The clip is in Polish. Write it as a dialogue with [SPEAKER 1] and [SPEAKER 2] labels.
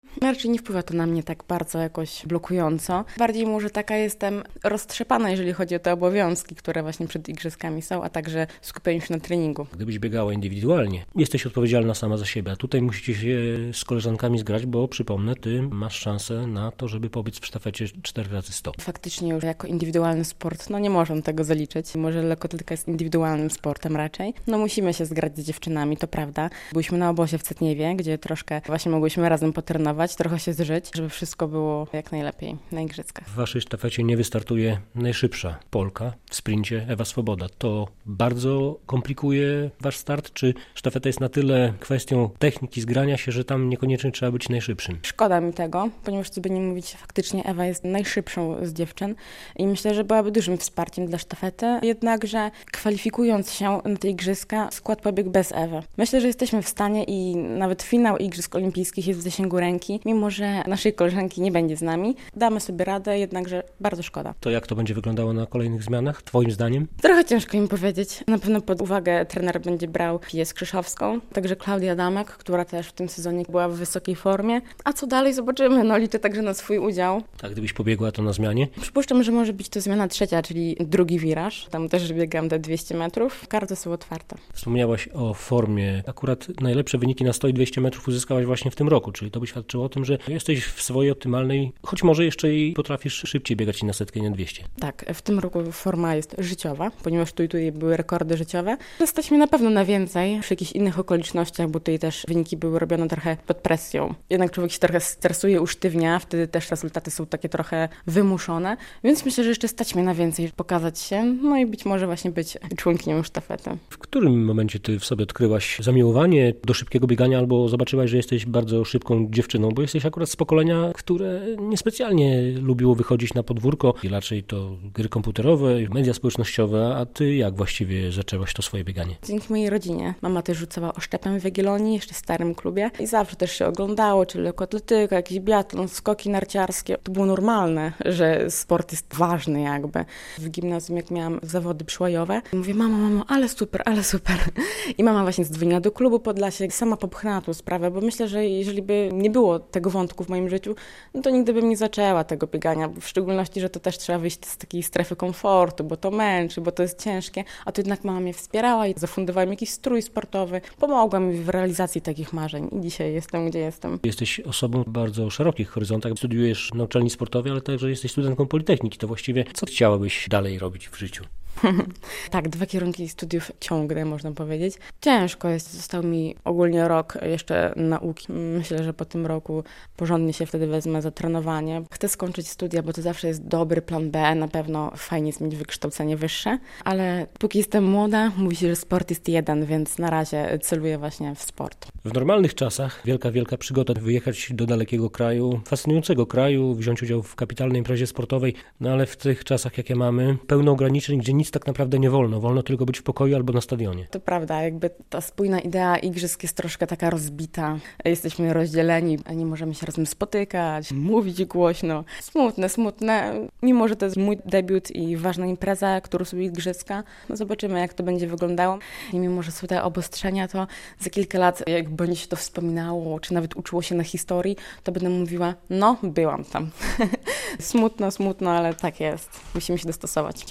[SPEAKER 1] Raczej nie wpływa to na mnie tak bardzo jakoś blokująco. Bardziej może taka jestem roztrzepana, jeżeli chodzi o te obowiązki, które właśnie przed igrzyskami są, a także skupieniu się na treningu.
[SPEAKER 2] Gdybyś biegała indywidualnie, jesteś odpowiedzialna sama za siebie, a tutaj musicie się z koleżankami zgrać, bo przypomnę, ty masz szansę na to, żeby pobiec w sztafecie 4x100.
[SPEAKER 1] Faktycznie już jako indywidualny sport, nie można tego zaliczyć. Może lekkoatletyka jest indywidualnym sportem raczej. Musimy się zgrać z dziewczynami, to prawda. Byliśmy na obozie w Cetniewie, gdzie troszkę właśnie mogłyśmy razem potrenować, trochę się zżyć, żeby wszystko było jak najlepiej na igrzyskach.
[SPEAKER 2] W waszej sztafecie nie wystartuje najszybsza Polka w sprincie, Ewa Swoboda. To bardzo komplikuje wasz start? Czy sztafeta jest na tyle kwestią techniki zgrania się, że tam niekoniecznie trzeba być najszybszym?
[SPEAKER 1] Szkoda mi tego, ponieważ co by nie mówić, faktycznie Ewa jest najszybszą z dziewczyn i myślę, że byłaby dużym wsparciem dla sztafety. Jednakże kwalifikując się na te igrzyska, skład pobiegł bez Ewy. Myślę, że jesteśmy w stanie i nawet finał Igrzysk Olimpijskich jest w zasięgu ręki, mimo że naszej koleżanki nie będzie z nami. Damy sobie radę, jednakże bardzo szkoda.
[SPEAKER 2] To jak to będzie wyglądało na kolejnych zmianach, twoim zdaniem?
[SPEAKER 1] Trochę ciężko im powiedzieć. Na pewno pod uwagę trener będzie brał Piję Skrzyszowską, także Klaudia Damek, która też w tym sezonie była w wysokiej formie. A co dalej zobaczymy, liczę także na swój udział.
[SPEAKER 2] Tak, gdybyś pobiegła to na zmianie?
[SPEAKER 1] Przypuszczam, że może być to zmiana trzecia, czyli drugi wiraż. Tam też biegam te 200 metrów. Karty są otwarte.
[SPEAKER 2] Wspomniałaś o formie. Akurat najlepsze wyniki na 100 i 200 metrów uzyskałaś właśnie w tym roku, czyli to by świadczyło o tym, że jesteś w swojej optymalnej, choć może jeszcze i potrafisz szybciej biegać i na setkę, i na 200.
[SPEAKER 1] Tak, w tym roku forma jest życiowa, ponieważ tu i tutaj były rekordy życiowe. Stać mnie na pewno na więcej przy jakichś innych okolicznościach, bo tutaj też wyniki były robione trochę pod presją. Jednak człowiek się trochę stresuje, usztywnia, wtedy też rezultaty są takie trochę wymuszone, więc myślę, że jeszcze stać mnie na więcej, pokazać się, i być może właśnie być członkinią sztafety.
[SPEAKER 2] W którym momencie ty w sobie odkryłaś zamiłowanie do szybkiego biegania albo zobaczyłaś, że jesteś bardzo szybką dziewczyną, bo jesteś akurat z pokolenia, które niespecjalnie lubiło wychodzić na podwórko i raczej to gry komputerowe, media społecznościowe, a ty jak właściwie zaczęłaś to swoje bieganie?
[SPEAKER 1] Dzięki mojej rodzinie. Mama też rzucała oszczepem w Jagiellonii, jeszcze w starym klubie i zawsze też się oglądało, czy lekkoatletyka, jakiś biatlon, skoki narciarskie. To było normalne, że sport jest ważny jakby. W gimnazjum jak miałam zawody przyłajowe, mówię, mamo, ale super. I mama właśnie zadzwoniła do klubu Podlasie i sama popchnęła tą sprawę, bo myślę, że jeżeli by nie było tego wątku w moim życiu, to nigdy bym nie zaczęła tego biegania, w szczególności, że to też trzeba wyjść z takiej strefy komfortu, bo to męczy, bo to jest ciężkie, a tu jednak mama mnie wspierała i zafundowała mi jakiś strój sportowy, pomogła mi w realizacji takich marzeń i dzisiaj jestem, gdzie jestem.
[SPEAKER 2] Jesteś osobą w bardzo szerokich horyzontach, studiujesz na uczelni sportowej, ale także jesteś studentką Politechniki, to właściwie co chciałabyś dalej robić w życiu?
[SPEAKER 1] Tak, 2 kierunki studiów ciągnę, można powiedzieć. Ciężko jest, został mi ogólnie rok jeszcze nauki. Myślę, że po tym roku porządnie się wtedy wezmę za trenowanie. Chcę skończyć studia, bo to zawsze jest dobry plan B, na pewno fajnie jest mieć wykształcenie wyższe, ale póki jestem młoda, mówi się, że sport jest jeden, więc na razie celuję właśnie w sport.
[SPEAKER 2] W normalnych czasach wielka przygoda wyjechać do dalekiego kraju, fascynującego kraju, wziąć udział w kapitalnej imprezie sportowej, ale w tych czasach, jakie mamy, pełno ograniczeń, gdzie nic tak naprawdę nie wolno. Wolno tylko być w pokoju albo na stadionie.
[SPEAKER 1] To prawda, jakby ta spójna idea igrzysk jest troszkę taka rozbita. Jesteśmy rozdzieleni, nie możemy się razem spotykać, mówić głośno. Smutne. Mimo, że to jest mój debiut i ważna impreza, którą sobie igrzyska, zobaczymy, jak to będzie wyglądało. I mimo, że są te obostrzenia, to za kilka lat, jak będzie się to wspominało, czy nawet uczyło się na historii, to będę mówiła, byłam tam. Smutno, ale tak jest. Musimy się dostosować.